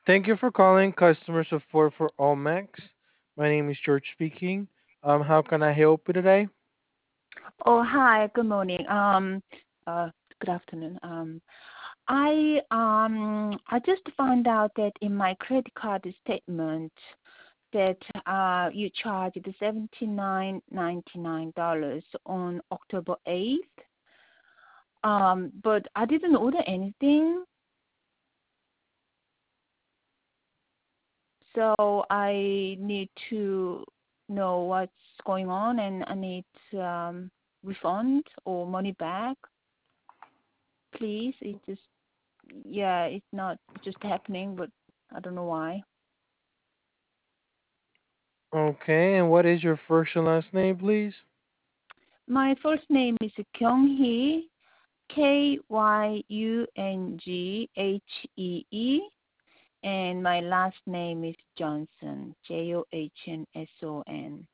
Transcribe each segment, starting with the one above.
Thank you for calling customer support for Allmax. My name is George speaking. How can I help you today? Oh, hi. Good morning. Uh, Good afternoon. I just found out that in my credit card statement that you charged $79.99 on October 8th. But I didn't order anything, so I need to know what's going on, and I need refund or money back, please. Yeah, it's not just happening, but I don't know why. Okay, and what is your first and last name, please? My first name is Kyunghee, Kyunghee, and my last name is Johnson, Johnson.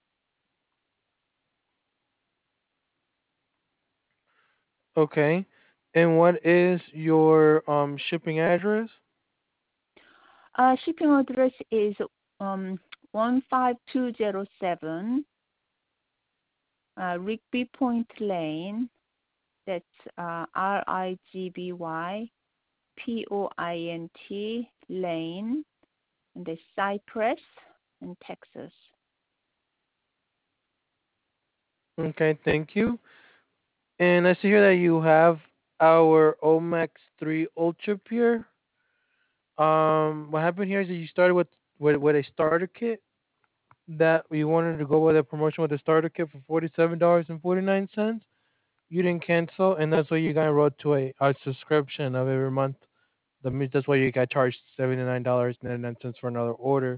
Okay, and what is your shipping address? Shipping address is 15207 Rigby Point Lane. That's RIGBY Lane, and the Cypress in Texas. Okay, thank you. And I see here that you have our Omax 3 Ultra Pure. What happened here is that you started with a starter kit that you wanted to go with a promotion with a starter kit for $47.49. You didn't cancel, and that's why you got enrolled to a subscription of every month. That's why you got charged $79.99 for another order.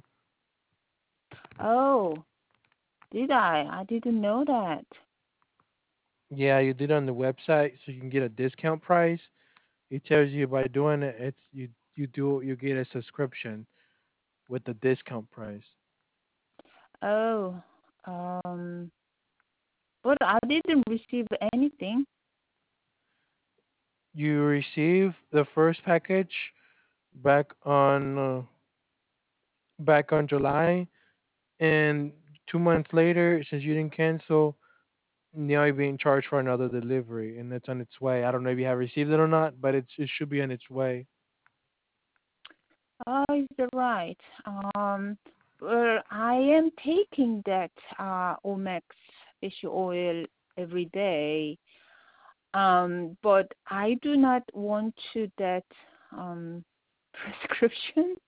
Oh, did I? I didn't know that. Yeah, you did it on the website, so you can get a discount price. It tells you by doing it, you get a subscription with the discount price. Oh, um, but I didn't receive anything. You receive the first package back on uh, back on July, and 2 months later, since you didn't cancel, now you're being charged for another delivery, and it's on its way. I don't know if you have received it or not, but it should be on its way. Oh, is that right? Well, I am taking that Omex fish oil every day. But I do not want to that um prescription.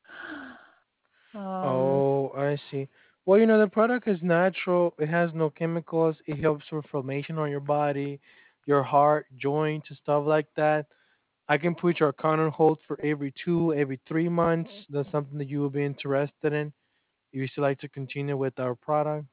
Um, Oh, I see. Well, the product is natural. It has no chemicals. It helps with inflammation on your body, your heart, joints, and stuff like that. I can put your account on hold for every 3 months. That's something that you will be interested in. If you still like to continue with our product.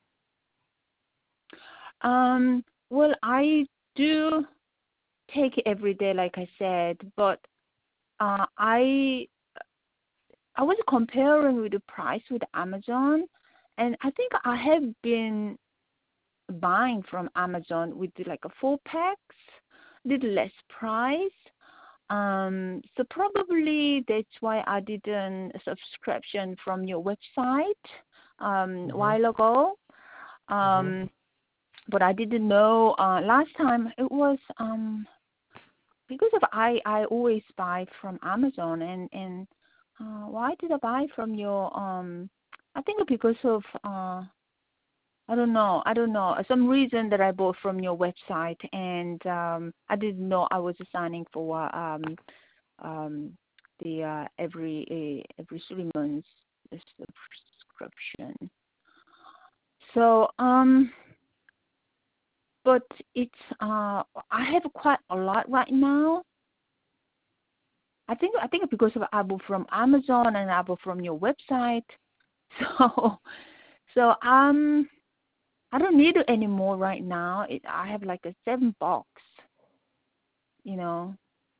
well, I do take it every day, like I said, but uh, I I was comparing with the price with Amazon, and I think I have been buying from Amazon with like a 4 packs, little less price. So probably that's why I did a subscription from your website a Mhm. while ago. Mhm. Um, but I didn't know last time it was because of I always buy from Amazon, and why did I buy from your I think because of I don't know some reason that I bought from your website, and I didn't know I was signing for um the every 3 months subscription. So but it's I have quite a lot right now. I think because of I bought from Amazon and I bought from your website. So so I don't need it anymore right now. I have like a 7 box, you know.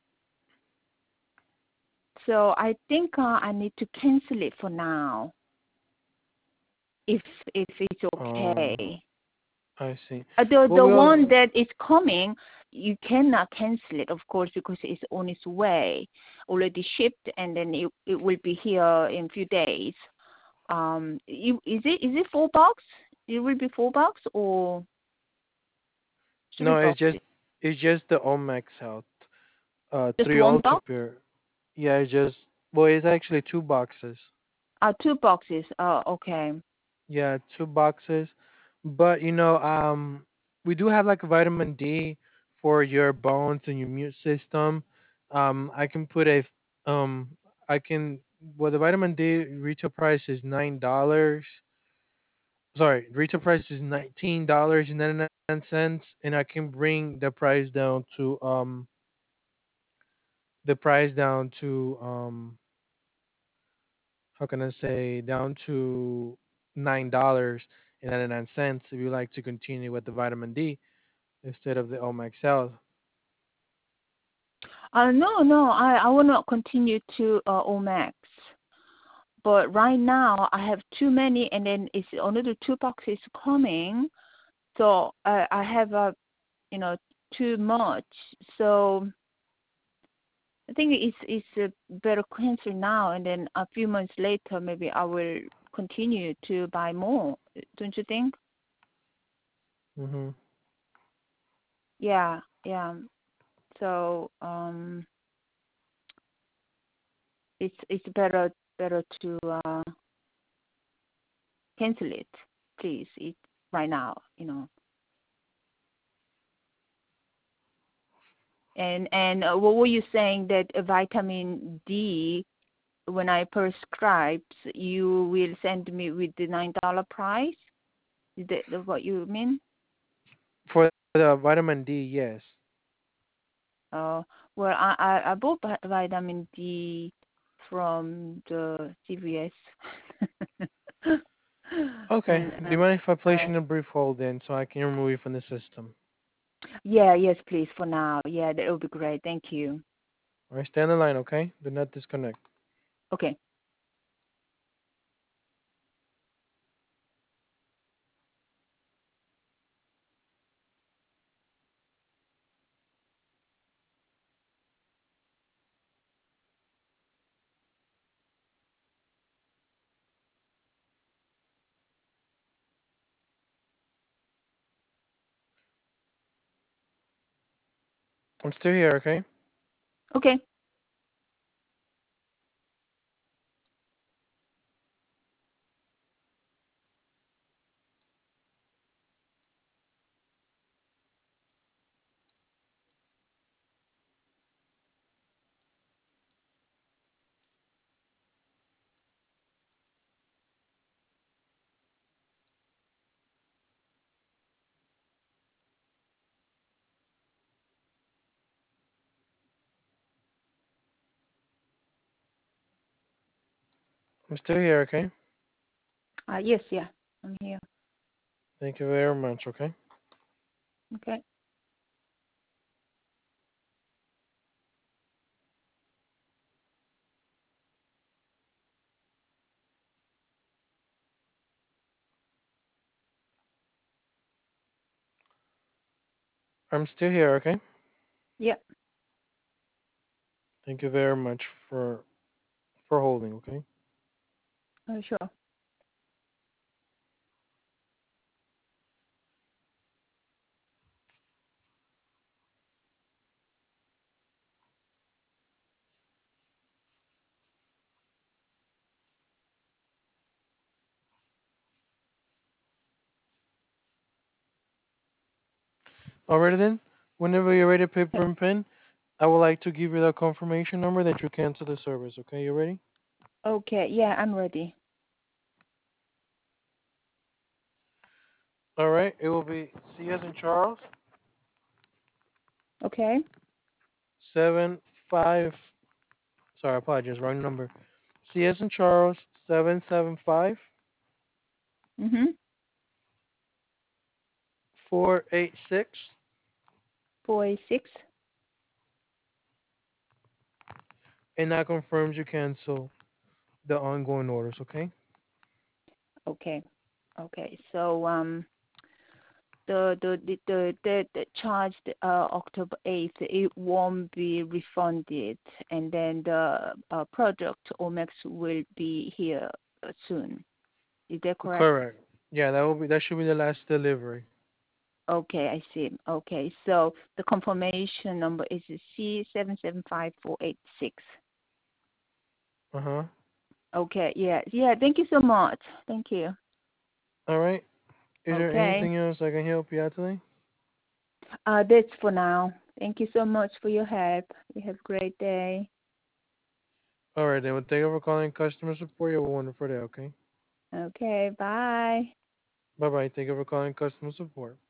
So I think I need to cancel it for now, if if it's Oh, okay. I see. The Well, the we one all. that is coming, you cannot cancel it, of course, because it's on its way, already shipped, and then it will be here in a few days. Is it 4 box? It will be 4 box or three No, boxes? it's just the Omax Health Just three one Ultra box? Pure. Yeah, it's just well, it's actually two boxes. 2 boxes. Okay. Yeah, two boxes. But we do have like a vitamin D for your bones and your immune system. I can put a um I can well the vitamin D retail price is $9. Sorry, retail price is $19.99, and I can bring the price down to how can I say down to $9.99 if you like to continue with the vitamin D instead of the Omax Health. No, no, I want to continue to Omax. But right now I have too many, and then it's another 2 boxes coming. So I have you know too much. So I think it's better cancel now, and then a few months later maybe I will continue to buy more. Don't you think? Mhm. Yeah, yeah. So it's better to cancel it, please. It right now, And what were you saying that vitamin D, when I prescribe, you will send me with the $9 price? Is that what you mean? For the vitamin D, yes. Uh, well, I bought vitamin D from the CVS. Okay. and Do you mind if I place uh, you in a brief hold then so I can remove you from the system? yeah, yes, please, for now. Yeah, that would be great. Thank you. All right, stay on the line, okay? Do not disconnect. Okay. I'm still here, okay? Okay. I'm still here, okay? Yes, yeah, I'm here. Thank you very much, okay? Okay. I'm still here, okay? Yeah. Thank you very much for holding, okay? Sure. Alrighty then. Whenever you're ready, paper and pen, I would like to give you the confirmation number that you cancel the service, okay? You ready? Okay. Yeah, I'm ready. Alright, it will be C as in Charles, Okay. 7 5. Sorry, I apologize, wrong number. C as in Charles, 775 Mhm. 486, 486. and that confirms you cancel the ongoing orders, okay? Okay. Okay. So the charged October 8th, it won't be refunded, and then the product Omex will be here soon. Is that correct? Correct. Yeah, that should be the last delivery. Okay, I see. Okay, so the confirmation number is C775486. Uh huh. Okay, yeah, yeah. Thank you so much. Thank you. All right. Is there Okay, anything else I can help you out today? that's for now. Thank you so much for your help. You have a great day. All right, then. Well, thank you for calling customer support. You have a wonderful day. Okay. Okay, bye. Bye bye. Thank you for calling customer support.